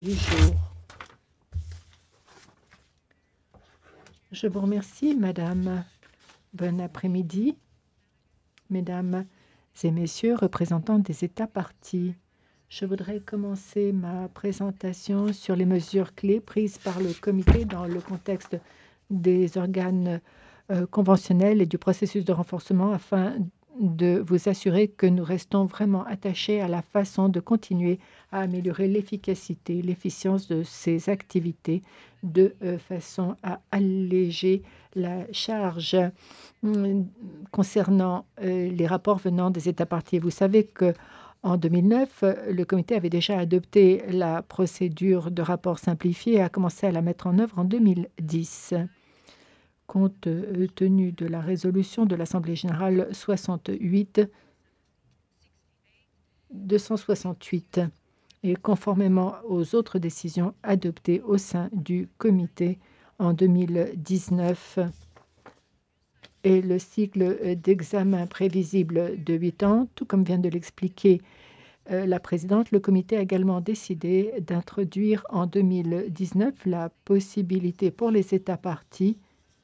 du jour. Je vous remercie, Madame. Bon après-midi, Mesdames et Messieurs, représentants des États parties. Je voudrais commencer ma présentation sur les mesures clés prises par le comité dans le contexte des organes conventionnels et du processus de renforcement afin de vous assurer que nous restons vraiment attachés à la façon de continuer à améliorer l'efficacité, l'efficience de ces activités de façon à alléger la charge concernant les rapports venant des États parties. Vous savez que en 2009, le comité avait déjà adopté la procédure de rapport simplifié et a commencé à la mettre en œuvre en 2010. Compte tenu de la résolution de l'Assemblée générale 268 et conformément aux autres décisions adoptées au sein du comité en 2019 et le cycle d'examen prévisible de 8 ans, tout comme vient de l'expliquer la présidente, le comité a également décidé d'introduire en 2019 la possibilité pour les États parties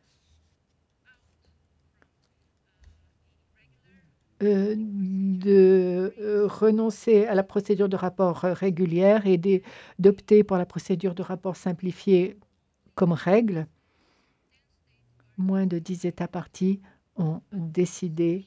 de renoncer à la procédure de rapport régulière et d'opter pour la procédure de rapport simplifiée comme règle. Moins de 10 États parties ont décidé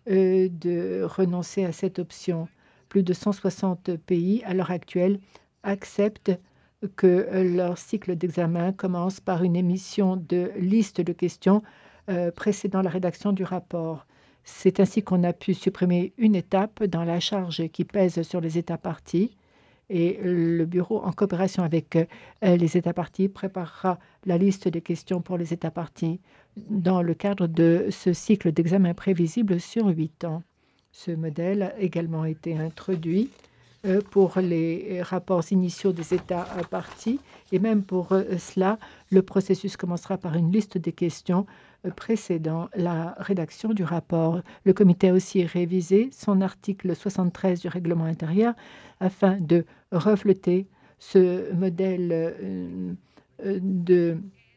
de renoncer à cette option. Plus de 160 pays, à l'heure actuelle, acceptent que leur cycle d'examen commence par une émission de liste de questions précédant la rédaction du rapport. C'est ainsi qu'on a pu supprimer une étape dans la charge qui pèse sur les États parties et le bureau, en coopération avec les États parties, préparera la liste des questions pour les États parties dans le cadre de ce cycle d'examen prévisible sur 8 ans. Ce modèle a également été introduit pour les rapports initiaux des États parties et même pour cela, le processus commencera par une liste des questions précédant la rédaction du rapport. Le comité a aussi révisé son article 73 du règlement intérieur afin de refléter ce modèle de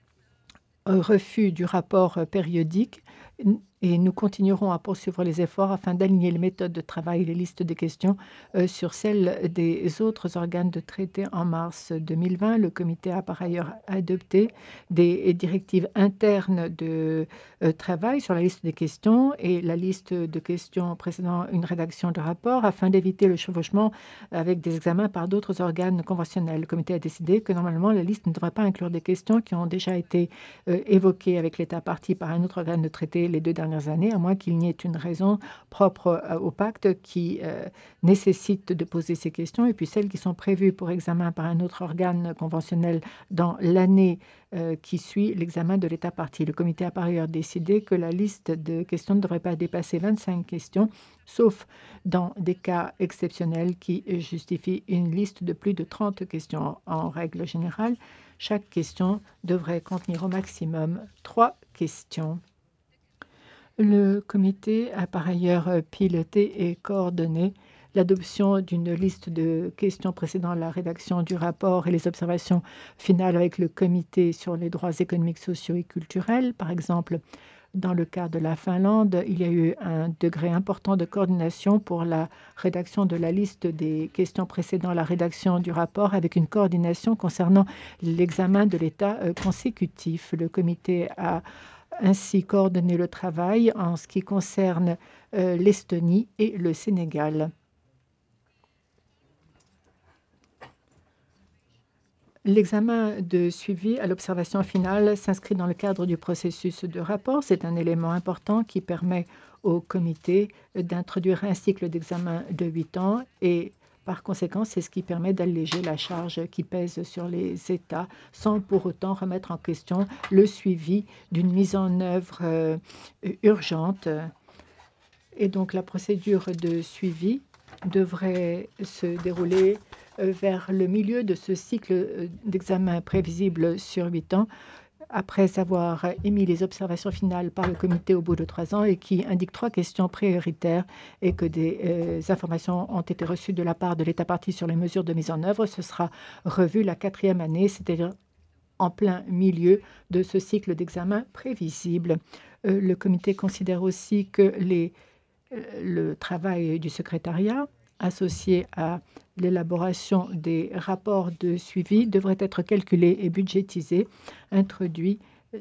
refus du rapport périodique et nous continuerons à poursuivre les efforts afin d'aligner les méthodes de travail et les listes de questions sur celles des autres organes de traité. En mars 2020, le comité a par ailleurs adopté des directives internes de travail sur la liste des questions et la liste de questions précédant une rédaction de rapport afin d'éviter le chevauchement avec des examens par d'autres organes conventionnels. Le comité a décidé que normalement la liste ne devrait pas inclure des questions qui ont déjà été évoquées avec l'État partie par un autre organe de traité les 2 dernières années, à moins qu'il n'y ait une raison propre au pacte qui nécessite de poser ces questions, et puis celles qui sont prévues pour examen par un autre organe conventionnel dans l'année qui suit l'examen de l'État partie. Le comité a par ailleurs décidé que la liste de questions ne devrait pas dépasser 25 questions, sauf dans des cas exceptionnels qui justifient une liste de plus de 30 questions. En règle générale, chaque question devrait contenir au maximum 3 questions. Le comité a par ailleurs piloté et coordonné l'adoption d'une liste de questions précédant la rédaction du rapport et les observations finales avec le comité sur les droits économiques, sociaux et culturels. Par exemple, dans le cas de la Finlande, il y a eu un degré important de coordination pour la rédaction de la liste des questions précédant la rédaction du rapport, avec une coordination concernant l'examen de l'État consécutif. Le comité a ainsi coordonné le travail en ce qui concerne l'Estonie et le Sénégal. L'examen de suivi à l'observation finale s'inscrit dans le cadre du processus de rapport. C'est un élément important qui permet au comité d'introduire un cycle d'examen de 8 ans et par conséquent, c'est ce qui permet d'alléger la charge qui pèse sur les États sans pour autant remettre en question le suivi d'une mise en œuvre urgente. Et donc la procédure de suivi devrait se dérouler vers le milieu de ce cycle d'examen prévisible sur 8 ans après avoir émis les observations finales par le comité au bout de 3 ans et qui indique 3 questions prioritaires et que des informations ont été reçues de la part de l'État partie sur les mesures de mise en œuvre. Ce sera revu la 4e année, c'est-à-dire en plein milieu de ce cycle d'examen prévisible. Le comité considère aussi que le travail du secrétariat associé à l'élaboration des rapports de suivi devrait être calculé et budgétisé, introduit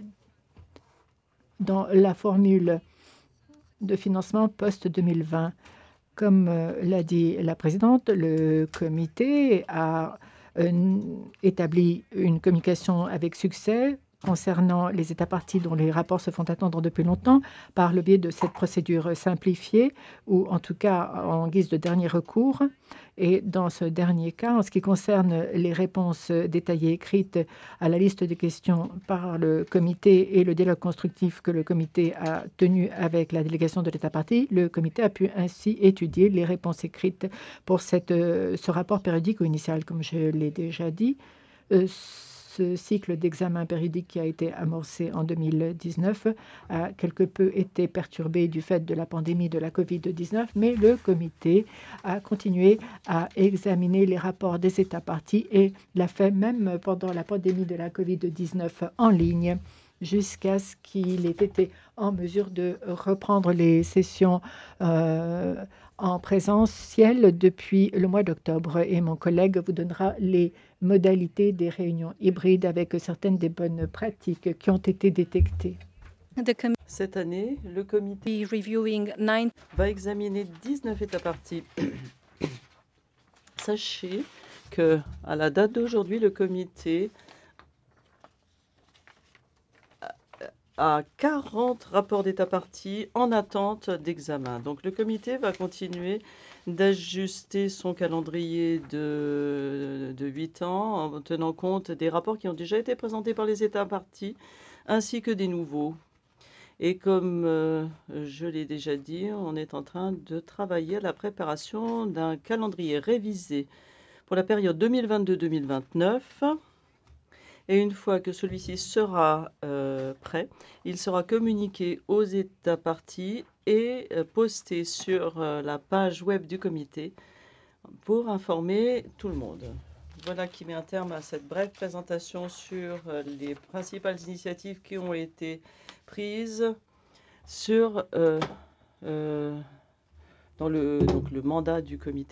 dans la formule de financement post-2020. Comme l'a dit la présidente, le comité a établi une communication avec succès concernant les États parties dont les rapports se font attendre depuis longtemps par le biais de cette procédure simplifiée ou en tout cas en guise de dernier recours. Et dans ce dernier cas, en ce qui concerne les réponses détaillées écrites à la liste des questions par le comité et le dialogue constructif que le comité a tenu avec la délégation de l'État partie, le comité a pu ainsi étudier les réponses écrites pour ce rapport périodique ou initial, comme je l'ai déjà dit. Ce cycle d'examen périodique qui a été amorcé en 2019 a quelque peu été perturbé du fait de la pandémie de la COVID-19, mais le comité a continué à examiner les rapports des États parties et l'a fait même pendant la pandémie de la COVID-19 en ligne jusqu'à ce qu'il ait été en mesure de reprendre les sessions en présentiel depuis le mois d'octobre. Et mon collègue vous donnera les modalités des réunions hybrides avec certaines des bonnes pratiques qui ont été détectées. Cette année, le comité va examiner 19 États parties. Sachez que, à la date d'aujourd'hui, le comité a 40 rapports d'État parties en attente d'examen. Donc le comité va continuer d'ajuster son calendrier de 8 ans en tenant compte des rapports qui ont déjà été présentés par les États parties ainsi que des nouveaux. Et comme je l'ai déjà dit, on est en train de travailler à la préparation d'un calendrier révisé pour la période 2022-2029. Et une fois que celui-ci sera prêt, il sera communiqué aux États parties et posté sur la page web du comité pour informer tout le monde. Voilà qui met un terme à cette brève présentation sur les principales initiatives qui ont été prises sur, dans le mandat du comité.